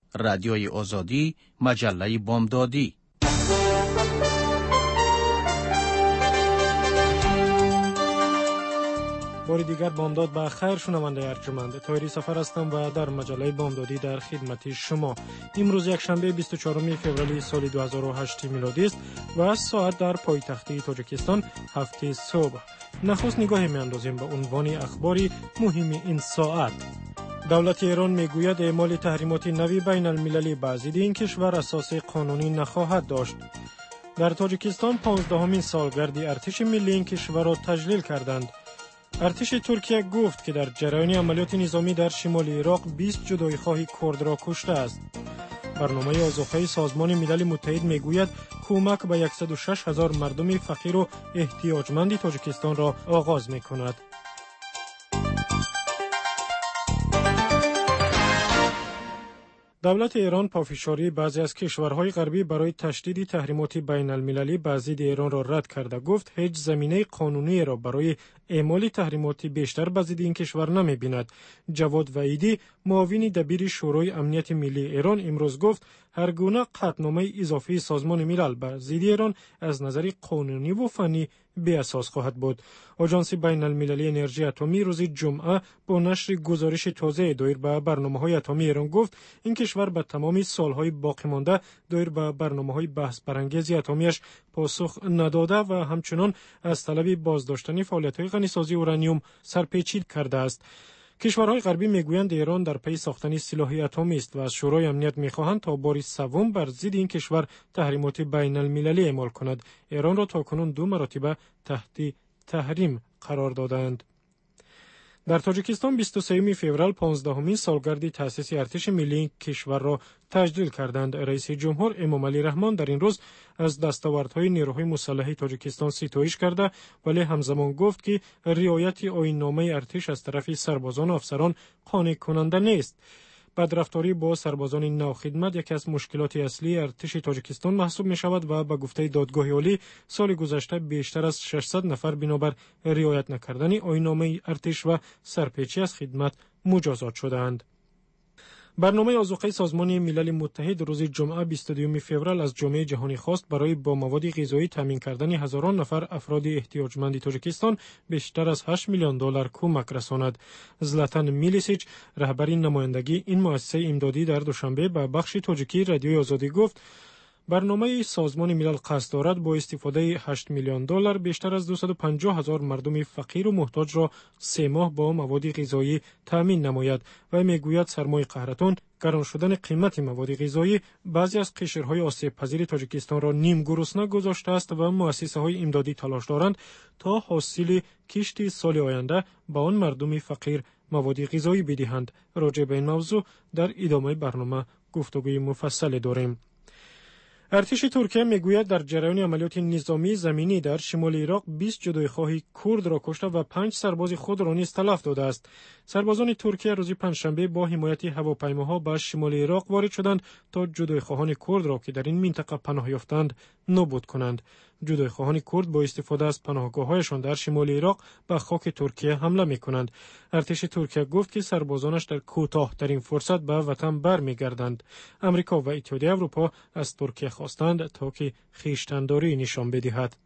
رادیوی آزادی، مجله بامدادی. بار دیگر بامداد به خیر شنونده ارجمند. طاهری سفر هستم و در مجله بامدادی در خدمت شما. امروز یک شنبه 24 فوریه سال 2008 میلادی است و ساعت در پایتخت تاجیکستان 7 صبح. نخست نگاهی می‌اندازیم به عنوان اخباری مهم این ساعت. دولت ایران میگوید اعمال تحریمات نوی بین المللی به ضد این کشور اساس قانونی نخواهد داشت. در تاجیکستان 15مین سالگرد ارتش ملی این کشور را تجلیل کردند. ارتش ترکیه گفت که در جریان عملیات نظامی در شمال عراق 20 جداییخواه کرد را کشته است. برنامه آذوقه سازمان ملل متحد میگوید کمک به 106,000 مردم فقیر و احتیاجمند تاجیکستان را آغاز میکند. دولت ایران پافشاری بعضی از کشورهای غربی برای تشدید تحریمات بین المللی بر ضد ایران را رد کرده. گفت هیچ زمینه قانونی را برای اعمال تحریمات بیشتر بر ضد این کشور نمی‌بیند. جواد وحیدی معاون دبیر شورای امنیت ملی ایران امروز گفت هر گونه قطعنامه اضافی سازمان ملل بر ضد ایران از نظر قانونی و فنی بی اساس خواهد بود. آژانس بین المللی انرژی اتمی روز جمعه با نشر گزارش تازه دایر به برنامه‌های اتمی ایران گفت این کشور به تمام سالهای باقی مانده دایر به برنامه‌های بحث برانگیز اتمیش پاسخ نداده و همچنان از طلب بازداشتن فعالیت‌های غنیسازی اورانیوم سرپیچید کرده است. کشورهای غربی میگویند ایران در پی ساختن سلاح اتمی است و از شورای امنیت میخواهند تا بار سوم بر ضد این کشور تحریمات بین المللی اعمال کند. ایران را تاکنون 2 مرتبه تحت تحریم قرار دادند. در تاجیکستان 23 فوریه 15مین سالگرد تأسیس ارتش ملی کشور را تجلیل کردند. رئیس جمهور امامعلی رحمان در این روز از دستاوردهای نیروهای مسلح تاجیکستان ستایش کرده ولی همزمان گفت که رعایت آیین‌نامه ارتش از طرف سربازان و افسران قانع کننده نیست. بدرفتاری با سربازان نوخدمت یکی از مشکلات اصلی ارتش تاجیکستان محسوب می شود و به گفته دادگاه عالی سال گذشته بیشتر از 600 نفر بنابر رعایت نکردن آیین‌نامه ارتش و سرپیچی از خدمت مجازات شدند. برنامه آذوقه سازمان ملل متحد روز جمعه 22 فوریه از جامعه جهانی خواست برای با مواد غذایی تامین کردن هزاران نفر افراد احتیاجمند تاجیکستان بیشتر از 8 میلیون دلار کمک رساند. زلاتان میلیسیچ رهبر نمایندگی این مؤسسه امدادی در دوشنبه به بخش تاجیکی رادیوی آزادی گفت برنامه سازمان ملل قصد دارد با استفاده 8 میلیون دلار بیشتر از 250,000 مردم فقیر و محتاج را 3 ماه با مواد غذایی تامین نماید و میگوید سرمای قهرتان گران شدن قیمت مواد غذایی بعضی از قشرهای آسیب پذیر تاجیکستان را نیم گرسنه گذاشته است و مؤسسه‌های امدادی تلاش دارند تا حاصل کشت سال آینده به آن مردم فقیر مواد غذایی بدهند. راجع به این موضوع در ادامه برنامه گفتگوی مفصل داریم. ارتش ترکیه میگوید در جریان عملیات نظامی زمینی در شمال عراق 20 جداییخواه کرد را کشته و 5 سرباز خود را نیز تلف داده است. سربازان ترکیه روز پنجشنبه با حمایت هواپیماها به شمال عراق وارد شدند تا جداییخواهان کرد را که در این منطقه پناه یافتند نابود کنند. جداییخواهان کرد با استفاده از پناهگاه‌هایشان در شمال عراق به خاک ترکیه حمله می‌کنند. ارتش ترکیه گفت که سربازانش در کوتاه‌ترین فرصت به وطن برمیگردند. آمریکا و اتحادیه اروپا از ترکیه خواستند تا که خویشتن‌داری نشان بدهد.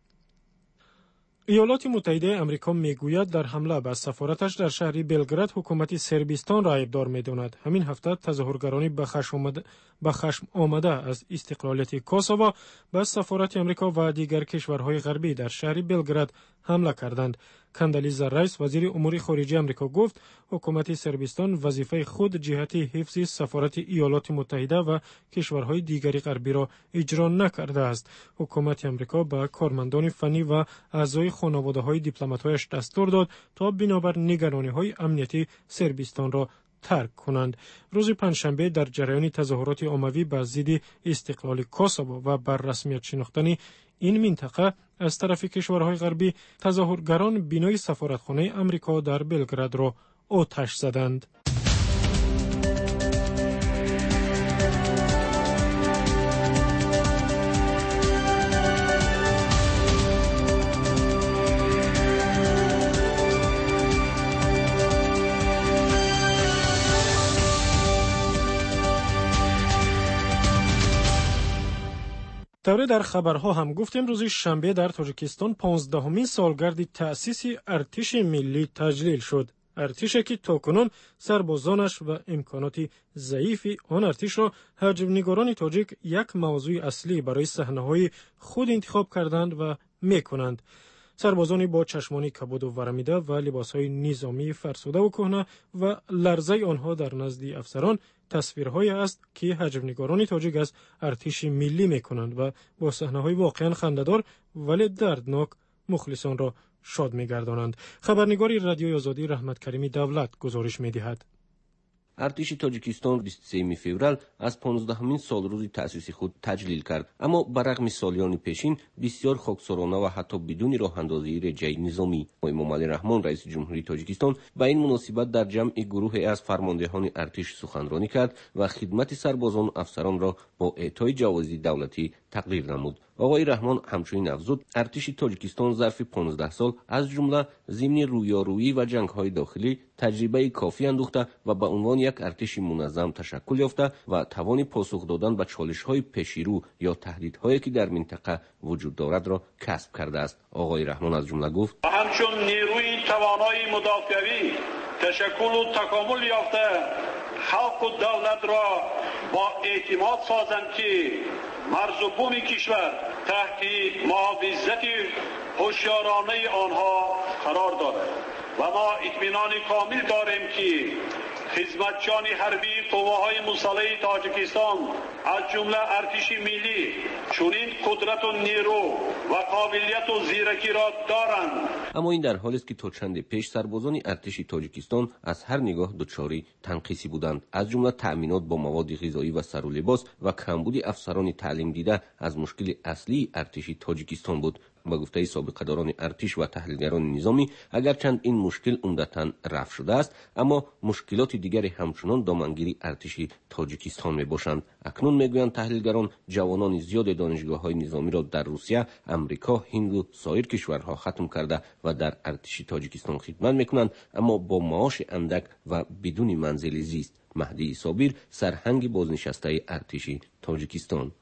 ایالات متحده آمریکا میگوید در حمله به سفارتش در شهر بلگراد حکومت سربستان را عیبدار می‌داند. همین هفته تظاهرگرانی به خشم آمده از استقلالیت کوسوو به سفارت آمریکا و دیگر کشورهای غربی در شهر بلگراد حمله کردند. کندالیزا رایس وزیر امور خارجه آمریکا گفت حکومت سربستان وظیفه خود جهت حفظ سفارت ایالات متحده و کشورهای دیگری غربی را اجرا نکرده است. حکومت آمریکا به کارمندان فنی و اعضای خانواده‌های دیپلمات‌هایش دستور داد تا بنابر نگرانی‌های امنیتی سربستان را ترک کنند. روز پنجشنبه در جریان تظاهرات عمومی به ضد استقلال کوسوو و بر رسمیت شناختن این منطقه از طرف کشورهای غربی تظاهرگران بینای سفارتخانه آمریکا در بلگراد را آتش زدند. طوری در خبرها هم گفتیم روز شنبه در تاجیکستان 15مین سالگرد تأسیس ارتش ملی تجلیل شد. ارتشی که تاکنون سربازانش و امکانات ضعیف آن ارتش را حجب‌نگاران تاجیک یک موضوع اصلی برای صحنه‌های خود انتخاب کردند و می‌کنند. سربازانی با چشمانی کبود و ورمیده و لباسهای نظامی فرسوده و کهنه و لرزه آنها در نزد افسران تصویرهایی است که حجب‌نگاران تاجیک از ارتش ملی می‌کنند و با صحنه‌های واقعاً خنده‌دار ولی دردناک مخلصان را شاد می‌گردانند. خبرنگار رادیوی آزادی رحمت کریمی دولت گزارش می‌دهد. ارتش تاجیکستان 23 فوریه از 15مین سالروز تأسیس خود تجلیل کرد، اما برعکس سالیان پیشین بسیار خاکسارانه و حتی بدون راه‌اندازی رجای نظامی. امام علی رحمان رئیس جمهوری تاجیکستان به این مناسبت در جمع گروهی از فرماندهان ارتش سخنرانی کرد و خدمت سربازان و افسران را با اعطای جوایز دولتی تقدیر نمود. آقای رحمان همچنین افزود ارتش تاجیکستان ظرف 15 سال از جمله ضمن رویارویی و جنگ‌های داخلی تجربه کافی اندوخته و به عنوان یک ارتش منظم تشکل یافته و توان پاسخ دادن به چالش‌های پیشرو یا تهدیدهایی که در منطقه وجود دارد را کسب کرده است. آقای رحمان از جمله گفت: همچون نیروی توانایی مدافعی تشکل و تکامل یافته خلق و دولت را با اعتماد سازند که مرز و بوم کشور تحت محافظت هوشیارانه آنها قرار دارد و ما اطمینان کامل داریم که خدمتچیان حربی قواهای مسلح تاجیکستان از جمله ارتش ملی چنین قدرت و نیرو و قابلیت و زیرکی را دارند. اما این در حالی است که تا چند پیش سربازان ارتش تاجیکستان از هر نگاه دچار تنقیصی بودند، از جمله تأمینات با مواد غذایی و سر و لباس و کمبود افسران تعلیم دیده از مشکل اصلی ارتش تاجیکستان بود. با گفته سابقه‌داران ارتش و تحلیلگران نظامی، اگرچند این مشکل عمدتاً رفع شده است، اما مشکلات دیگری همچنان دامنگیری ارتش تاجیکستان میباشند. اکنون میگویند تحلیلگران جوانان زیاد دانشگاه‌های نظامی را در روسیه، امریکا، هند و سایر کشورها ختم کرده و در ارتش تاجیکستان خدمت میکنند، اما با معاش اندک و بدون منزل زیست. مهدی صابر، سرهنگ بازنشسته ارتش تاجیکستان: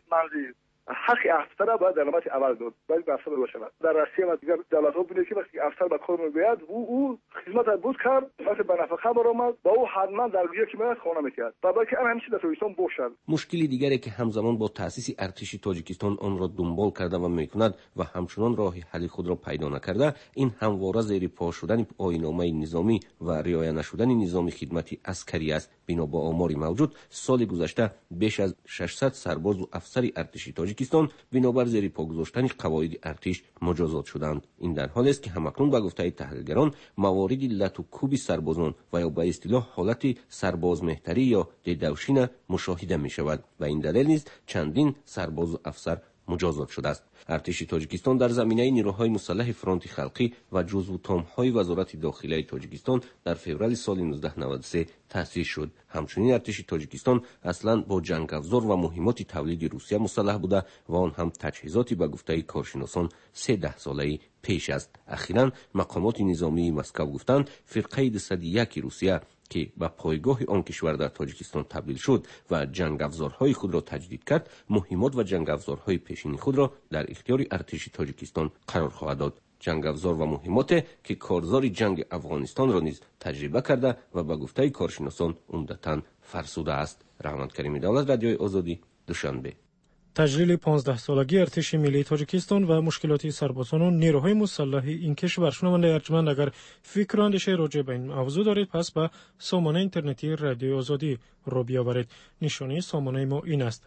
حق افسر را باید علامت اول داد، باید افسر باشد. در روسیه و دیگر دولت‌ها بودید که وقتی افسر به کار می‌آید او خدمت بود کرد، وقتی به نفقه برآمد با او حتما در گوشه که میاد خانه می‌کرد. و باید که همیشه در تاجیکستان باشد. مشکلی دیگری که همزمان با تأسیس ارتش تاجیکستان آن را دنبال کرده و می‌کند و همچنان راه حل خود را پیدا نکرده، این همواره زیر پا شدن آیین‌نامه نظامی و رعایت نشدن نظام خدمتی عسکری است. بنا به آمار موجود، سال گذشته بیش از 600 سرباز و افسر ارتش تاجیکستان بنابر زیر پا گذاشتن قواعد ارتش مجازات شدند. این در حالی است که همکنون به گفته تحلیلگران موارد لط و کوب سربازان و یا به اصطلاح حالت سرباز مهتری یا دیدوشین مشاهده می شود و این دلیل نیز چندین سرباز و افسر مجازات شده است. ارتش تاجیکستان در زمینه نیروهای مسلح فرانت خلقی و جزو تام‌های وزارت داخلی تاجیکستان در فوریه سال 1993 تأسیس شد. همچنین ارتش تاجیکستان اصلا با جنگ‌افزار و مهمات تولید روسیه مسلح بوده و آن هم تجهیزاتی به گفته کارشناسان 13 ساله پیش است. اخیراً مقامات نظامی مسکو گفتند فرقه 201 روسیه که به پایگاه آن کشور در تاجیکستان تبدیل شد و جنگ افزارهای خود را تجدید کرد، مهمات و جنگ افزارهای پیشینی خود را در اختیار ارتش تاجیکستان قرار خواهد داد. جنگ افزار و مهمات که کارزار جنگ افغانستان را نیز تجربه کرده و به گفته کارشناسان عمدتاً فرسوده است. رحمت کریمی دولت، رادیوی آزادی، دوشنبه. تجلیل 15 سالگی ارتش ملی تاجیکستان و مشکلات سربازان و نیروهای مسلح این کشور. شنونده ارجمند، اگر فکر و اندیشه راجع به این موضوع دارید، پس به سامانه اینترنتی رادیوی آزادی رو بیاورید. نشانی سامانه ما این است: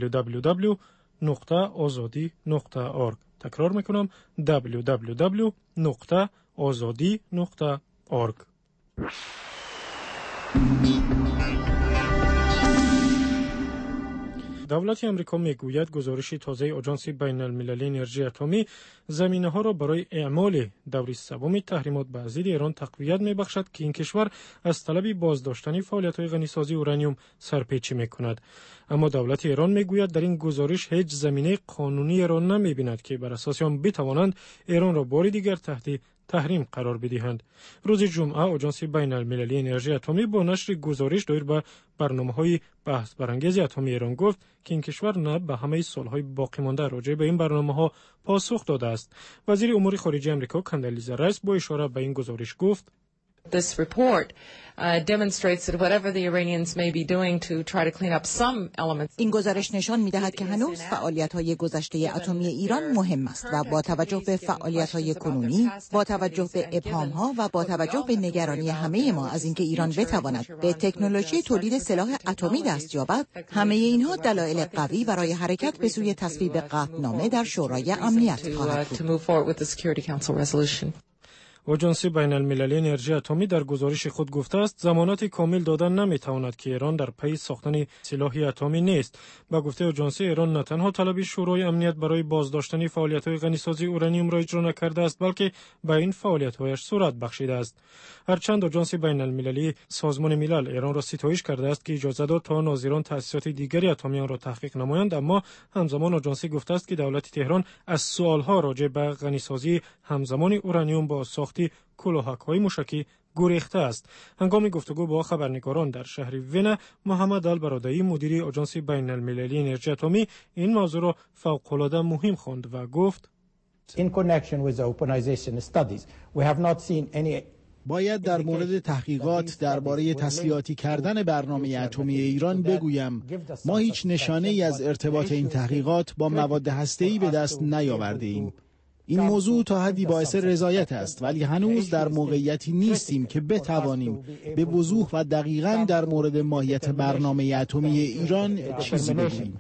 www.azadi.org. تکرار میکنم: www.azadi.org. دولت آمریکا میگوید گزارش تازه آژانس بین المللی انرژی اتمی زمینه‌ها را برای اعمال دور سوم تحریمات بر ضد ایران تقویت میبخشد که این کشور از طلب بازداشتن فعالیت‌های غنیسازی اورانیوم سرپیچی میکند. اما دولت ایران میگوید در این گزارش هیچ زمینه قانونی ایران نمیبیند که بر اساس آن بتوانند ایران را بار دیگر تحت تحریم قرار بدهند. روز جمعه آژانس بین المللی انرژی اتمی با نشر گزارش دایر به برنامه‌های بحث برانگیز اتمی ایران گفت که این کشور نه به همه سالهای باقی مانده راجع به این برنامه‌ها پاسخ داده است. وزیر امور خارجه آمریکا کندالیزا رایس با اشاره به این گزارش گفت This report demonstrates that whatever the Iranians may be doing to try to clean up some elements. این گزارش نشان می‌دهد که هنوز فعالیت‌های گذشته اتمی ایران مهم است و با توجه به فعالیت‌های کنونی، با توجه به ابهام‌ها و با توجه به نگرانی همه ما از اینکه ایران بتواند به تکنولوژی تولید سلاح اتمی دست یابد، همه اینها دلایل قوی برای حرکت به سوی تصویب قطعنامه در شورای امنیت خواهد بود. آژانس بین المللی انرژی اتمی در گزارش خود گفته است ضمانت کامل دادن نمیتواند که ایران در پی ساختن سلاح اتمی نیست. با گفته آژانس ایران نه تنها طلب شورای امنیت برای بازداشتن فعالیت‌های غنیسازی اورانیوم را اجرا نکرده است بلکه به این فعالیت‌هایش صورت بخشیده است. هرچند آژانس بین المللی سازمان ملل ایران را ستایش کرده است که اجازه داد تا ناظران تأسیسات دیگری اتمی را تحقیق نمایند، اما همزمان آژانس گفته است که دولت تهران از سوال‌ها راجع به غنیسازی همزمان اورانیوم با ساخت کلاهک‌های موشکی گریخته است. هنگام گفتگو با خبرنگاران در شهر وین، محمد البرادعی مدیر آژانس بین المللی انرژی اتمی این موضوع را فوق‌العاده مهم خواند و گفت باید در مورد تحقیقات درباره تسلیحاتی کردن برنامه اتمی ایران بگویم ما هیچ نشانه‌ای از ارتباط این تحقیقات با مواد هسته‌ای به دست نیاورده ایم. این موضوع تا حدی باعث رضایت است ولی هنوز در موقعیتی نیستیم که بتوانیم به وضوح و دقیقاً در مورد ماهیت برنامه اتمی ایران چیزی بگوییم.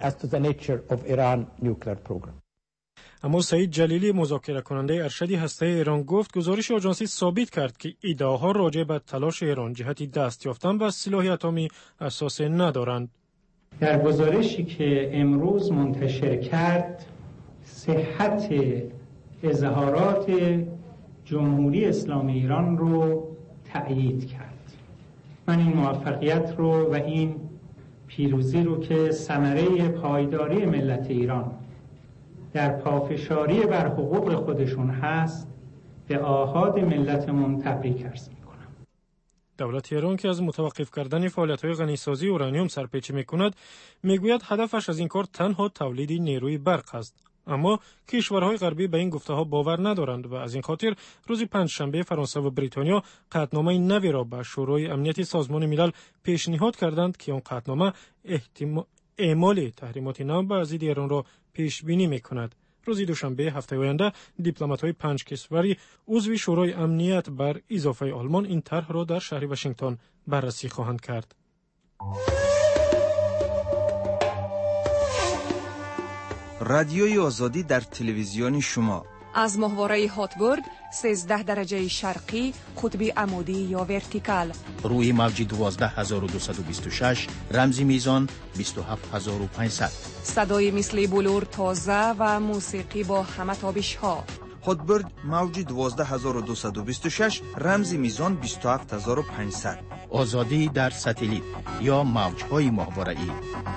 اما سعید جلیلی مذاکره کننده ارشد هسته‌ای ایران گفت گزارش آژانسی ثابت کرد که ادعاها راجع به تلاش ایران جهت دست یافتن به سلاح اتمی اساس ندارند. در گزارشی که امروز منتشر کرد صحت اظهارات جمهوری اسلامی ایران رو تأیید کرد. من این موفقیت رو و این پیروزی رو که ثمره پایداری ملت ایران در پافشاری بر حقوق خودشون هست به آحاد ملتمون تبریک عرض میکنم. دولت ایران که از متوقف کردن فعالیت‌های غنیسازی اورانیوم سرپیچی میکند میگوید هدفش از این کار تنها تولید نیروی برق است. اما کشورهای غربی به این گفته‌ها باور ندارند و از این خاطر روز پنجشنبه فرانسه و بریتانیا قطعنامه نوی را به شورای امنیت سازمان ملل پیشنهاد کردند که آن قطعنامه اعمال تحریمات نو بر ضد ایران را پیش بینی می‌کند. روز دوشنبه هفته آینده دیپلمات‌های 5 کشوری عضو شورای امنیت بر اضافه آلمان این طرح را در شهر واشنگتن بررسی خواهند کرد. رادیوی آزادی در تلویزیون شما از ماهواره هاتبرد 13 درجه شرقی قطب عمودی یا ورتیکال روی موج 12226 رمزی میزان 27500 صدای مثل بلور تازه و موسیقی با همه تابش ها. هاتبرد موج 12226 رمزی میزان 27500 آزادی در ساتلیت یا موج‌های ماهواره‌ای.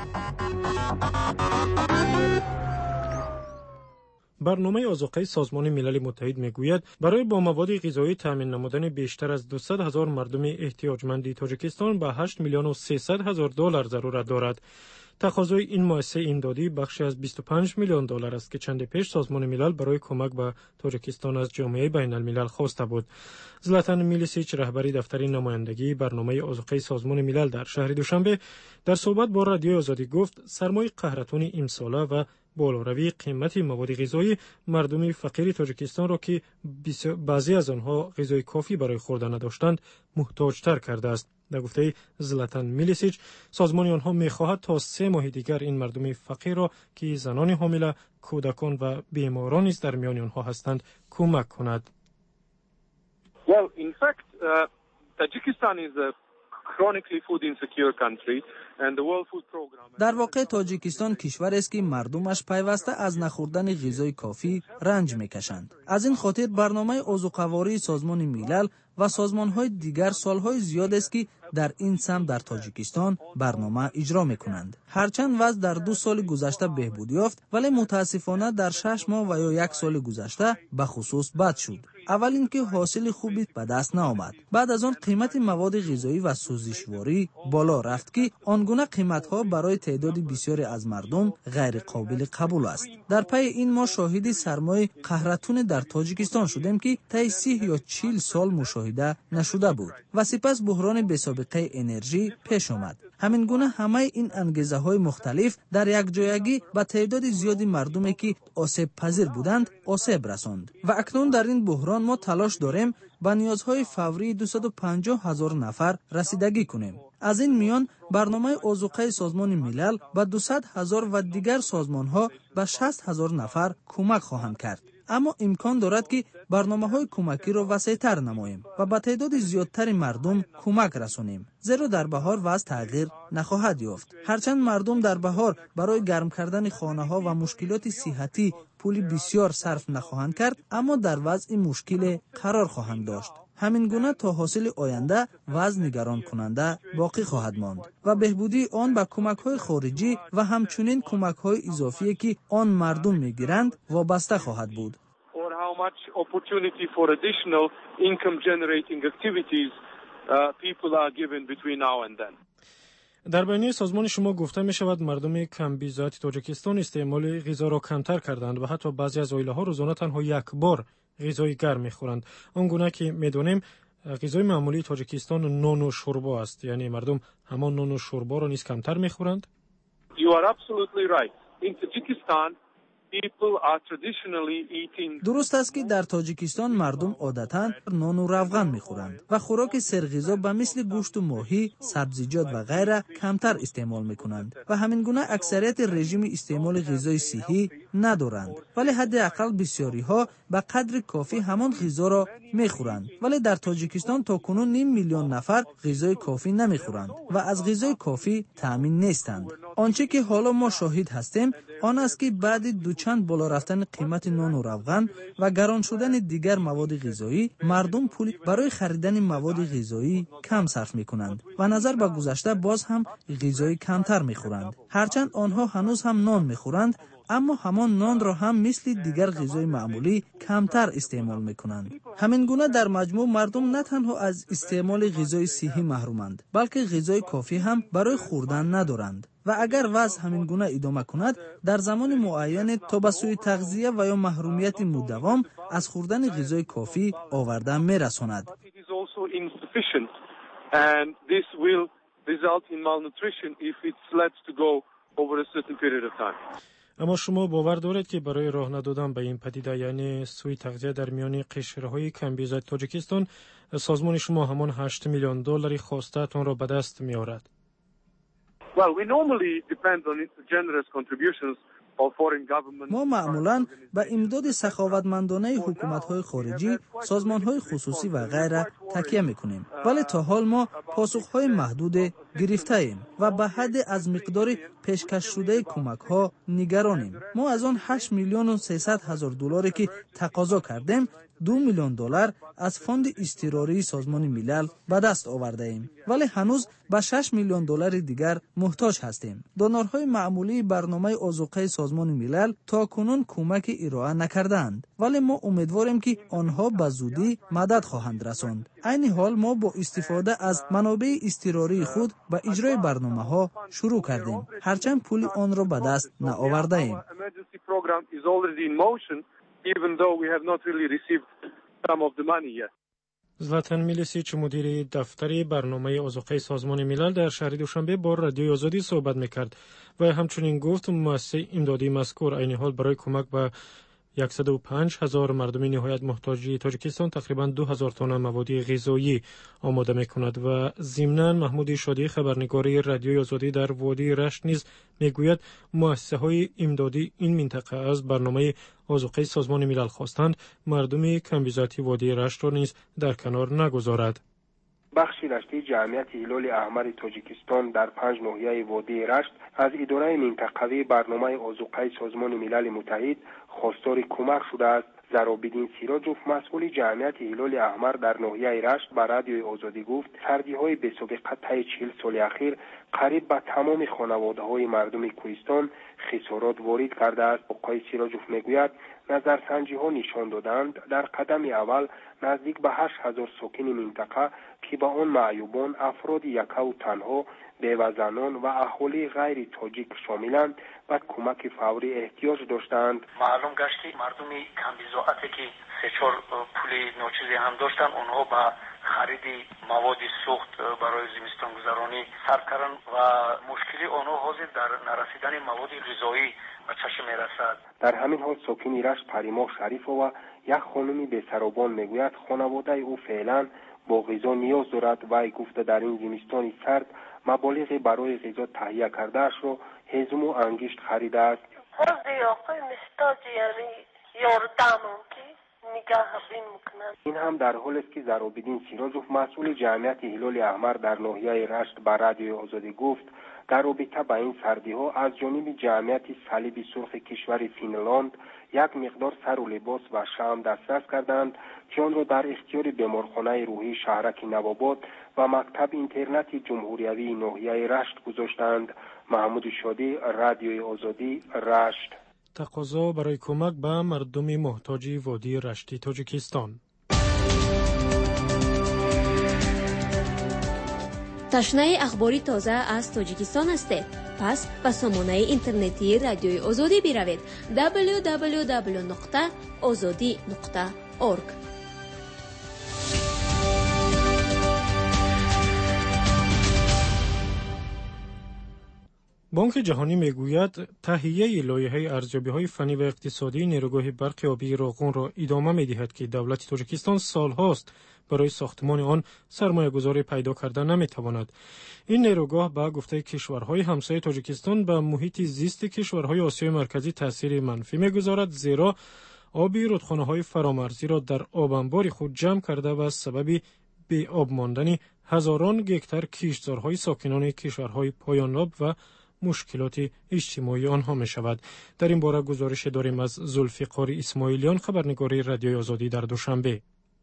برنامه آذوقه سازمان ملل متحد میگوید برای با مواد غذایی تامین نمودن بیشتر از 200,000 مردم احتیاجمند تاجیکستان به 8,300,000 ضرورت دارد. تقاضای این مؤسسه امدادی بخشی از 25 میلیون دلار است که چند پیش سازمان ملل برای کمک به تاجیکستان از جامعه بین الملل خواسته بود. زلاتان میلیسیچ رهبری دفتر نمایندگی برنامه آذوقه سازمان ملل در شهر دوشنبه در صحبت با رادیوی آزادی گفت سرمای قهرتون امساله و بالاروی قیمت مواد غذایی مردم فقیر تاجیکستان را که بعضی از آنها غذای کافی برای خوردن نداشتند محتاج‌تر کرده است. در گفته زلاتان میلیسیچ سازمان آنها می‌خواهد تا 3 ماه دیگر این مردم فقیر را که زنان حامله، کودکان و بیماران نیز در میان آنها هستند کمک کند. Well, in fact, Tajikistan is a chronically food insecure country and the World Food Program. در واقع تاجیکستان کشوری است که مردمش پیوسته از نخوردن غذای کافی رنج میکشند. از این خاطر برنامه آذوقه‌واری سازمان ملل و سازمان‌های دیگر سالهای زیاد است که در این سمت در تاجیکستان برنامه اجرا میکنند. هرچند وضع در 2 سال گذشته بهبود یافت، ولی متاسفانه در 6 ماه و یا 1 سال گذشته به خصوص بد شد. اول اینکه حاصل خوبی به دست نآمد. بعد از آن قیمت مواد غذایی و سوزشواری بالا رفت که آنگونه قیمت‌ها برای تعداد بسیاری از مردم غیر قابل قبول است. در پی این ما شاهد سرمایه قهرتون در تاجیکستان شدیم که طی 30 یا 40 سال مشاهده نشده بود و سپس بحران بی‌سابقه انرژی پیش آمد. همین گونه همه این انگیزه‌های مختلف در یک جایگی به تعداد زیادی مردمی که آسیب پذیر بودند آسیب رساند و اکنون در این بحران ما تلاش داریم به نیازهای فوری 250,000 نفر رسیدگی کنیم. از این میان برنامه آذوقه سازمان ملل به 200,000 و دیگر سازمان‌ها به 60,000 نفر کمک خواهند کرد. اما امکان دارد که برنامه‌های کمکی را وسیع‌تر نماییم و به تعداد زیادتر مردم کمک رسانیم، زیرا در بهار وضع تغییر نخواهد یافت. هرچند مردم در بهار برای گرم کردن خانه‌ها و مشکلات صحتی پول بسیار صرف نخواهند کرد، اما در وضع مشکل قرار خواهند داشت. همین گونه تا حاصل آینده وضع نگران کننده باقی خواهد ماند و بهبودی آن به کمک‌های خارجی و همچنین کمک‌های اضافی که آن مردم می‌گیرند وابسته خواهد بود. در بیانیه سازمان شما گفته می شود مردم کمبیزات تاجیکستان استعمال غذا را کمتر کردند و حتی بعضی از عائله‌ها روزانه تنها 1 بار غذای گرم می‌خورند. آنگونه که می‌دانیم غذای معمولی تاجیکستان نان و شوربا است، یعنی مردم همان نان و شوربا را نیز کمتر می‌خورند. You are absolutely right. In Tajikistan, people are traditionally eating. درست است که در تاجیکستان مردم عادتاً نان و روغن می‌خورند و خوراک سرغذا به مثل گوشت و ماهی، سبزیجات و غیره کمتر استعمال می‌کنند و همین گونه اکثریت رژیم استعمال غذای صحی ندارند، ولی حداقل بسیاری‌ها به قدر کافی همان غذا را می‌خورند. ولی در تاجیکستان تاکنون 5 میلیون نفر غذای کافی نمی‌خورند و از غذای کافی تأمین نیستند. آنچه که حالا ما شاهد هستیم آن است که بعد دوچند بالا رفتن قیمت نان و روغن و گران شدن دیگر مواد غذایی، مردم پول برای خریدن مواد غذایی کم صرف می‌کنند و نظر به گذشته باز هم غذای کمتر می‌خورند. هرچند آنها هنوز هم نان می‌خورند، اما همان نان را هم مثل دیگر غذای معمولی کمتر استعمال می‌کنند. همین گونه در مجموع مردم نه تنها از استعمال غذای صحی محرومند، بلکه غذای کافی هم برای خوردن ندارند. و اگر وضع همین گونه ادامه کند، در زمان معین تا به سوی تغذیه و یا محرومیت مداوم از خوردن غذای کافی آورده می‌رساند. اما شما باور دارید که برای راه ندادن به این پدیده، یعنی سوء تغذیه در میان قشرهای کمبیزات تاجیکستان، سازمان شما همان 8 میلیون دلار خواسته تان را به دست می‌آورد؟ Well, we normally depend on generous contributions of foreign governments. ما معمولاً به امداد سخاوتمندانه حکومت‌های خارجی، سازمان‌های خصوصی و غیره تکیه می‌کنیم. ولی تا حال ما پاسخ‌های محدود گرفته‌ایم و به حد از مقدار پیشکش شده کمک‌ها نگرانیم. ما از آن 8 میلیون و 300 هزار دلاری که تقاضا کردیم، 2 میلیون دلار از فاند اضطراری سازمان ملل به دست آورده ایم، ولی هنوز به 6 میلیون دلار دیگر محتاج هستیم. دونورهای معمولی برنامه آذوقه سازمان ملل تا کنون کمک ارائه نکردند، ولی ما امیدواریم که آنها به زودی مدد خواهند رساند. عین حال ما با استفاده از منابع اضطراری خود به اجرای برنامه‌ها شروع کردیم، هرچند پول آن را به دست نآورده ایم. Even though we have not really received some of the money yet. زلاتان میلیسیچ، مدیر دفتر برنامه آذوقه سازمان ملل، در شهر دوشنبه با رادیوی آزادی صحبت میکرد و همچنین گفت مؤسسه امدادی مذکور عین حال برای کمک به 105,000 مردم نهایت محتاج تاجیکستان تقریباً 2,000 تن مواد غذایی آماده می‌کند و ضمناً محمود شادی، خبرنگار رادیوی آزادی در وادی رشت، نیز میگوید مؤسسه‌های امدادی این منطقه از برنامه آذوقه سازمان ملل خواستند مردم کمبیزاتی وادی رشت را نیز در کنار نگذارد. بخش رشته جمعیت هلال احمر تاجیکستان در 5 ناحیه وادی رشت از اداره منطقوی برنامه آذوقه سازمان ملل متحد خواستار کمک شده است، زرابیدین سیراجوف مسئول جمعیت هلال احمر در ناحیه رشت به رادیوی آزادی گفت سردی‌های بی‌سابقه طی 40 سال اخیر قریب به تمام خانواده‌های مردم کوهستان خسارات وارد کرده است. آقای سیراجوف میگوید نظرسنجی‌ها نشان دادند در قدم اول نزدیک به 8000 ساکن منطقه که به آن معیوبان، افراد یکه و تنها، بیوه‌زنان و اهالی غیر تاجیک شاملند و کمک فوری احتیاج داشتند. معلوم گشت که مردم کمبیزاعتی که 3-4 پول ناچیزی هم داشتن اونها به خرید مواد سوخت برای زمستان گذرانی سر کردند و مشکلی آنها حاضر در نرسیدن مواد غذایی به چشم میرسد. در همین حال ساکن رشت پریما شریفова و یک خانمی بی‌سرابان میگوید خانواده او فعلا با غذا نیاز دارد. وی گفته در این زمستان سرد مبالغی برای غذا تهیه کرده‌اش را هضم و انگشت خریده است. این هم در حال است که زرابیدین سیراجوف مسئول جمعیت هلال احمر در ناحیه رشت به رادیوی آزادی گفت در رابطه با این سردی‌ها از جانب جمعیت صلیب سرخ کشور فینلاند یک مقدار سر و لباس و شمع دسترس کردند که آن را در اختیار بیمارخانه روحی شهرک نوآباد و مکتب اینترنت جمهوریوی ناحیه رشت گذاشتند. محمود شادی، رادیوی آزادی، رشت. تقاضا برای کمک به مردم محتاج وادی رشتی تاجیکستان. تشنه اخباری تازه از تاجیکستان هستید؟ پس به سامانه اینترنتی رادیوی آزادی بروید www.azadi.org. بانک جهانی میگوید تهیه لایحه ارزیابی‌های فنی و اقتصادی نیروگاه برق آبی راغون را ادامه می‌دهد که دولت تاجیکستان سالهاست برای ساختمان آن سرمایه‌گذاری پیدا کرده نمی‌تواند. این نیروگاه به گفته کشورهای همسایه تاجیکستان به محیط زیست کشورهای آسیای مرکزی تأثیر منفی می‌گذارد، زیرا آب رودخانه‌های فرامرزی را در آب انبار خود جمع کرده و سبب بی آب ماندن هزاران گکتار کشتزارهای ساکنان کشورهای پایان‌یاب و مشکلات اجتماعی آنها می شود. در این باره گزارش داریم از ذوالفقار اسماعیلیان، خبرنگار رادیوی آزادی در دوشنبه.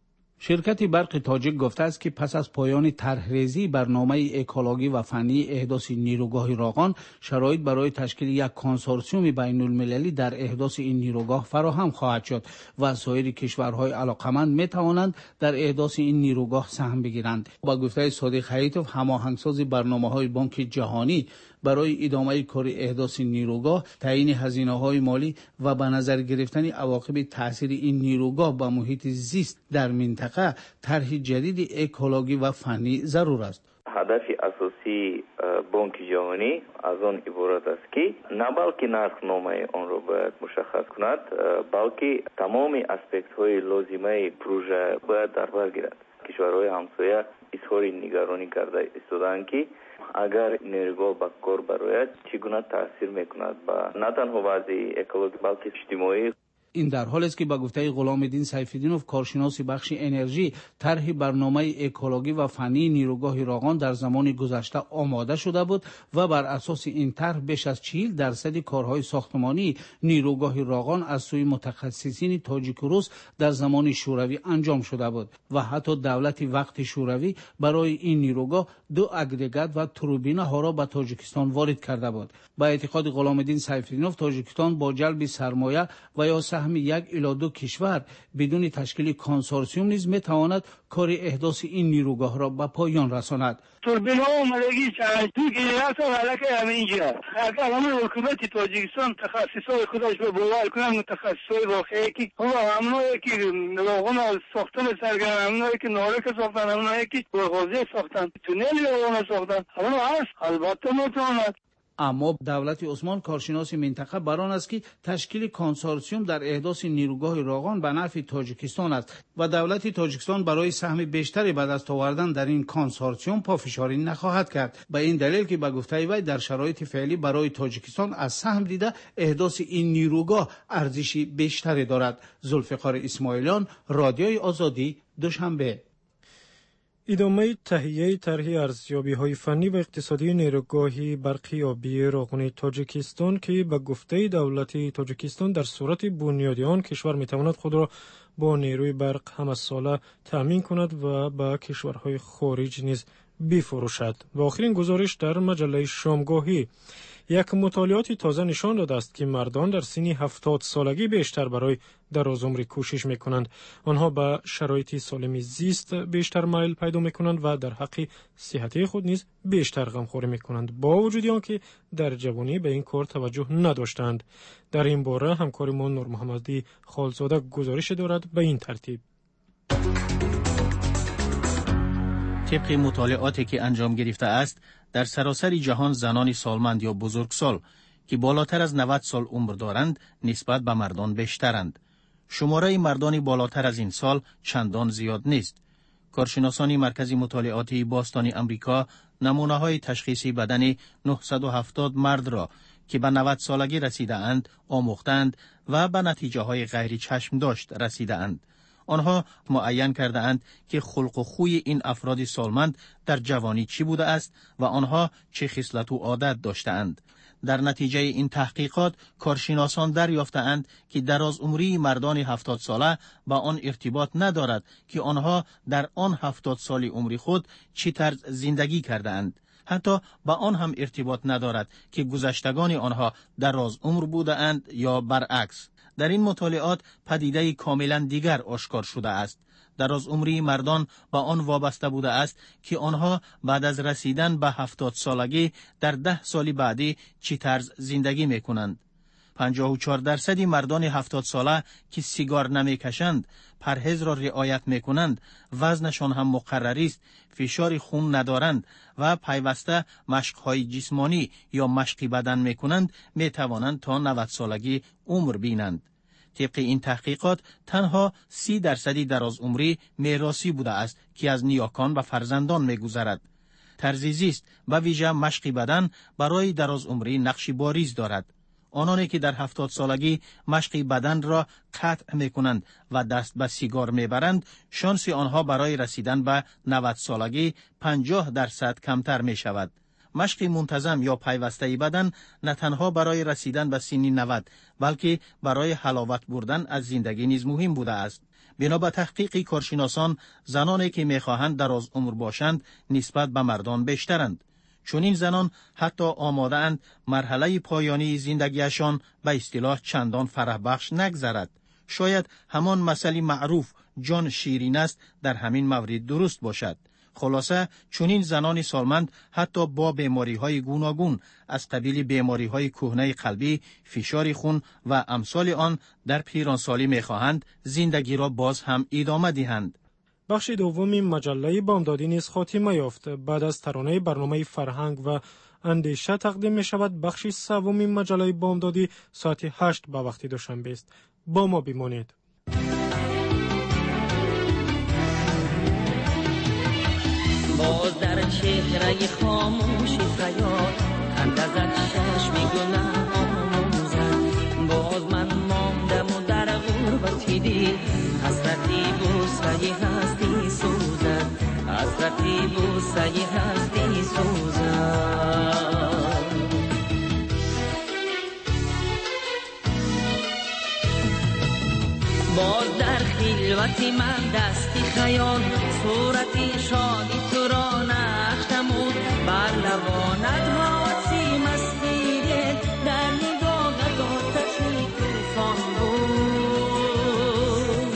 شرکت برق تاجیک گفته است که پس از پایان طرح‌ریزی برنامه اکولوژی و فنی احداث نیروگاه راغون، شرایط برای تشکیل یک کنسورسیوم بین‌المللی در احداث این نیروگاه فراهم خواهد شد و سایر کشورهای علاقمند می توانند در احداث این نیروگاه سهم بگیرند. با گفته صادق حیاتوف، هماهنگساز برنامه‌های بانک جهانی برای ادامه کار احداث نیروگاه، تعیین هزینه‌های مالی و به نظر گرفتن عواقب تاثیر این نیروگاه به محیط زیست در منطقه، طرح جدید اکولوژی و فنی ضرور است. هدف اساسی بانک جهانی از آن عبارت است که نه بلکه نرخنامه آن را باید مشخص کند، بلکه تمام اسپکت‌های لازمه پروژه باید در بر گیرد. کشورهای همسایه اظهار نگرانی کرده ایستادند که اگر نیروگاه به کار برآید چگونه تاثیر میکند با نه تنها وضع اکولوژی بلکه اجتماعی. این در حالی است که با گفته غلام الدین سیف‌الدینوف، کارشناس بخش انرژی، طرح برنامه اکولوژی و فنی نیروگاه راغون در زمان گذشته آماده شده بود و بر اساس این طرح بیش از 40% کارهای ساختمانی نیروگاه راغون از سوی متخصصین تاجیک و روس در زمان شوروی انجام شده بود و حتی دولت وقت شوروی برای این نیروگاه 2 اگریگات و توربینه ها را به تاجیکستان وارد کرده بود. با اعتقاد غلام الدین سیف‌الدینوف، تاجیکستان با جلب سرمایه و یا سهم 1 الی 2 کشور بدون تشکیل کنسورسیوم نیز میتواند کار احداث این نیروگاه را به پایان رساند. توربین‌ها اومدگی چند تو گیرات علاقه همینجا. اگر همون حکومت تاجیکستان تخصصای خودش رو باور کنن، متخصصای واقعی که همونایی که راغون ساختن سرگرم، همونایی که نارک ساختن، همونایی که برغازی ساختن، تونل راغون ساختن، همون هست. البته میتواند. اما دولت عثمان، کارشناس منطقه، بر آن است که تشکیل کنسورسیوم در احداث نیروگاه راغون به نفع تاجیکستان است و دولت تاجیکستان برای سهم بیشتری به دست آوردن در این کنسورسیوم پافشاری نخواهد کرد. به این دلیل که به گفته وی در شرایط فعلی برای تاجیکستان از سهم دیده احداث این نیروگاه ارزش بیشتری دارد. ذوالفقار اسماعیلیان، رادیوی آزادی، دوشنبه. ادامه تهیه طرح ارزیابی‌های فنی و اقتصادی نیروگاه برقی آبی راغون تاجیکستان که به گفته دولت تاجیکستان در صورت بنیادی آن کشور می‌تواند خود را با نیروی برق همه‌ساله تأمین کند و به کشورهای خارج نیز بفروشد. و آخرین گزارش در مجله شامگاهی: یک مطالعاتی تازه نشان داده است که مردان در سن 70 سالگی بیشتر برای درازعمری کوشش میکنند. آنها به شرایط سالمی زیست بیشتر میل پیدا میکنند و در حق صحتی خود نیز بیشتر غمخوری میکنند، با وجود آنکه در جوانی به این کار توجه نداشتند. در این باره همکار ما نور محمدی خالزاده گزارش دارد به این ترتیب. طبق مطالعاتی که انجام گرفته است، در سراسر جهان زنان سالمند یا بزرگسال که بالاتر از 90 سال عمر دارند نسبت به مردان بیشترند. شماره مردان بالاتر از این سال چندان زیاد نیست. کارشناسان مرکز مطالعاتی باستانی امریکا نمونه‌های تشخیصی بدن 970 مرد را که به 90 سالگی رسیده اند آموختند و به نتیجه های غیر چشم داشت رسیده اند. آنها معین کرده اند که خلق و خوی این افراد سالمند در جوانی چی بوده است و آنها چه خصلت و عادت داشته اند. در نتیجه این تحقیقات کارشناسان دریافته اند که درازعمری مردان 70 ساله با آن ارتباط ندارد که آنها در آن 70 سالی عمری خود چه طرز زندگی کرده اند. حتی با آن هم ارتباط ندارد که گذشتگان آنها درازعمر بوده اند یا برعکس. در این مطالعات پدیده کاملا دیگر آشکار شده است. درازعمری مردان با آن وابسته بوده است که آنها بعد از رسیدن به 70 سالگی در 10 سال بعدی چه طرز زندگی می کنند. 54% مردان 70 ساله که سیگار نمی کشند، پرهیز را رعایت می کنند، وزنشان هم مقرر است، فشار خون ندارند و پیوسته مشق‌های جسمانی یا مشق بدن می کنند، می توانند تا 90 سالگی عمر بینند. طبق این تحقیقات تنها 30% درازعمری میراثی بوده است که از نیاکان و فرزندان می‌گذرد. طرز زیست و ویژه مشق بدن برای درازعمری نقش باریز دارد. آنانی که در 70 سالگی مشق بدن را قطع می‌کنند و دست به سیگار می‌برند، شانس آنها برای رسیدن به 90 سالگی 50% کمتر می‌شود. مشق منتظم یا پیوسته بدن نه تنها برای رسیدن به سن 90 بلکه برای حلاوت بردن از زندگی نیز مهم بوده است. بنا به تحقیق کارشناسان، زنانی که می‌خواهند درازعمر باشند نسبت به مردان بیشترند. چون این زنان حتی آماده اند مرحله پایانی زندگیشان به اصطلاح چندان فرح بخش نگذرد. شاید همان مثل معروف جان شیرین است در همین مورد درست باشد. خلاصه چنین زنان سالمند حتی با بیماری‌های گوناگون از قبیل بیماری‌های کهنه قلبی، فشار خون و امثال آن در پیرانسالی می‌خواهند زندگی را باز هم ادامه دهند. بخش دوم مجله بامدادی نیز خاتمه یافت. بعد از ترانه برنامه فرهنگ و اندیشه تقدیم می‌شود. بخش سوم مجله بامدادی ساعت 8 به وقت دوشنبه است. با ما بمانید. باز در چهره خاموش خیال خنده زد چشم گناه آموزد. باز من ماندم و در غربتی دید حسرتی بوسه هستی سوزد. حسرتی بوسه هستی سوزد. باز در خلوتی من دستی خیال صورتی شادی تو را نقش نمود. بر لبانت حاسی مستی دل در نگاهت آتشی طوفان بود.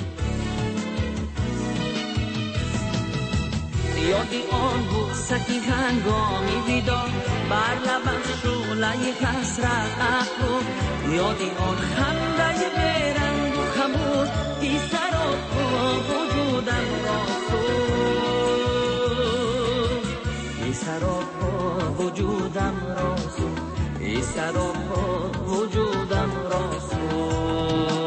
یادی آن بوسه هنگامی بیدار بر لبم شعله حسرت افروخت. یادی آن خنده بیرنگ و خموش بی سراب وجودم را سوخت. بی سراب وجودم را سوخت. بی سراب وجودم را سوخت.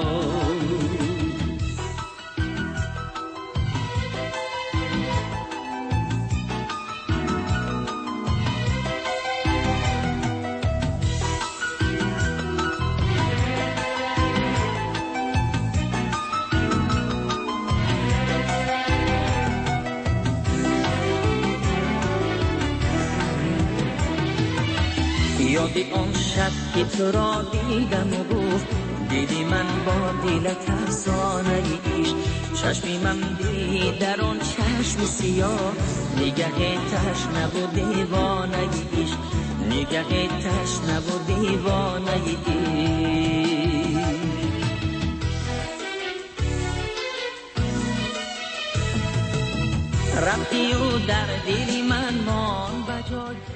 یادی آن شب که تو را دیدم و گفت دیدی من با دلت افسانه ایش چشمی من دید در آن چشم سیاه نگه تشنه و دیوانه ایش نگه تشنه و دیوانه ایش رفتی و در دل من مان بجای